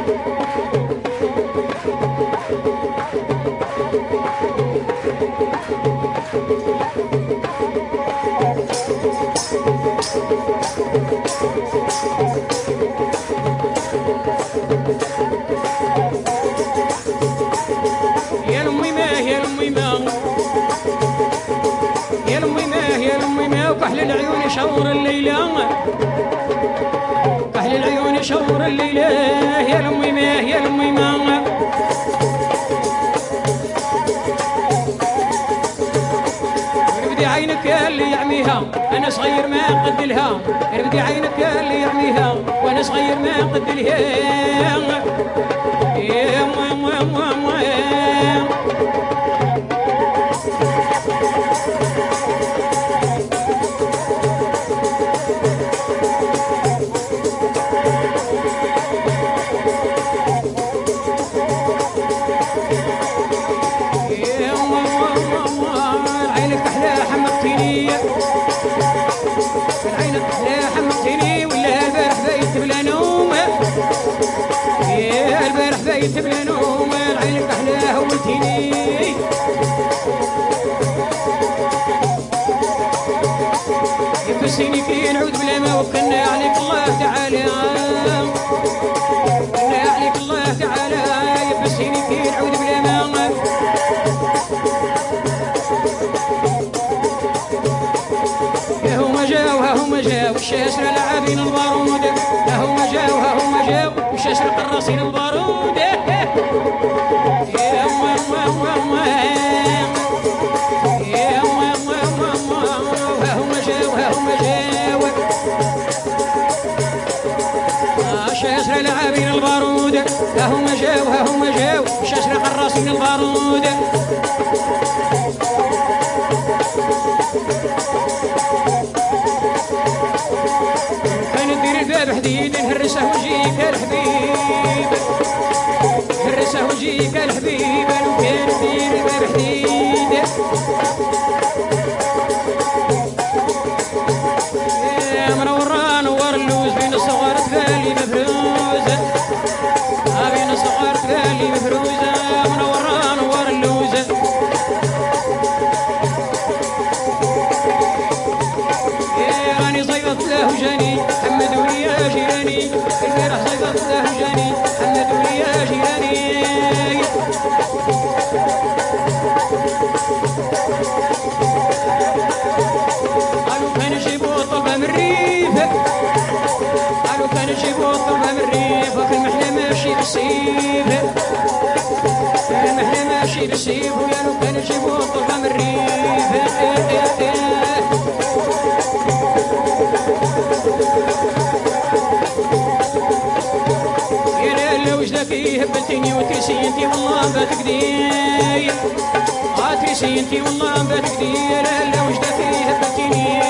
كحل العيون شور الليلة كحل العيون شور الليلة يا لمي ما يا لمي ما ربدي عينك اللي يعميها أنا صغير ما قد لها ربدي عينك اللي يعميها وأنا صغير ما قد لها يا ماما بيت بلا نوم عينك احلاه ولتيني يبسيني كي نعود بلا ما وكلنا عليك الله تعالى وكلنا عليك الله تعالى يبسيني كي نعود بلا ما هما جاو ها هما جاو الشاشر لاعبين البارود ها هما جاو ها هما جاو الشاشر قراصين البارود يا ماما يا ماما ها هما جاو ها هما جاو الشاشر لاعبين البارود ها هما جاو ها هما جاو الشاشر قراصين البارود الباب حديد نهرسه وجيك الحبيب هرسه وجيك الحبيب لو كان دير الباب حديد يا منورة نور اللوز بين الصغار تبالي مفروزة بين الصغار تبالي مفروزة منورة نور اللوز يا راني صيفت له جاني حمدوني يا جيراني البارح صيفت له جاني حمدوني يا جيراني قالوا كان يجيبوا طلبة من الريف قالوا كان يجيبوا طلبة من الريف وفي المحلة ماشي بالسيف في المحلة ماشي بالسيف وقالوا كان يجيبوا طلبة من الريف وجدك هبلتيني وترسينتي والله بتقدي ترسينتي والله بتقدي لا وجدك هبلتيني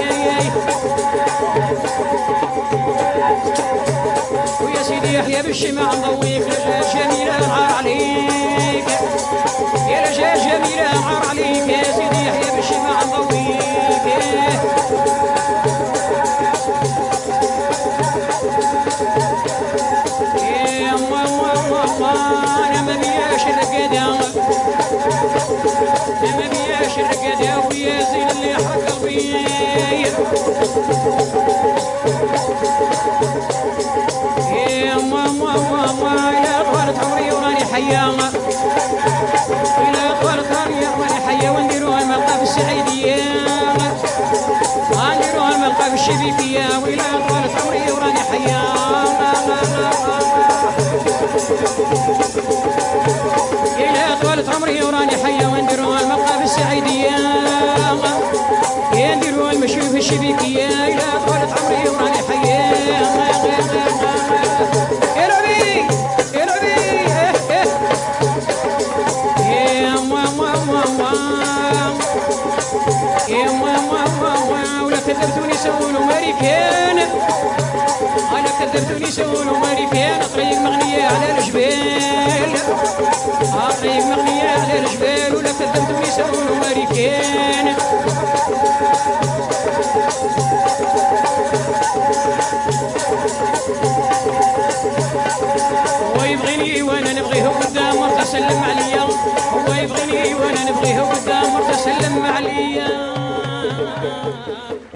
ويا سيدي يحيى بالشمع نضويك لجاج جميلة العار عليك يا لجاج جميلة العار عليك يا سيدي يحيى بالشمع نضويك أنا ما بياش الرقادة أنا ما بياش الرقادة ويا زين اللي حرق قلبي يا ماما يا طالت عمري وراني حيا إلا طالت عمري وراني حيا ونديروها الملقى في السعيدية نديروها الملقى في الشبيكية وإلا طالت عمري وراني حيا إلا طالت عمري وراني حيا ونديروها الملقى في السعيدية نديروها المشي في الشبيكية إلا طالت عمري وراني حيا يا ربي يا ربي يا ماما يا ماما ولا كذبتوني سولوا ماريكان أنا كذبتوني سولوا ماريكان طريق مغنية على الجبال طريق مغنية على الجبال ولا كذبتوني سولوا ماريكان هو يبغيني وانا نبغيه قدام مرته سلم عليا هو يبغيني وانا نبغيه قدام مرته سلم عليا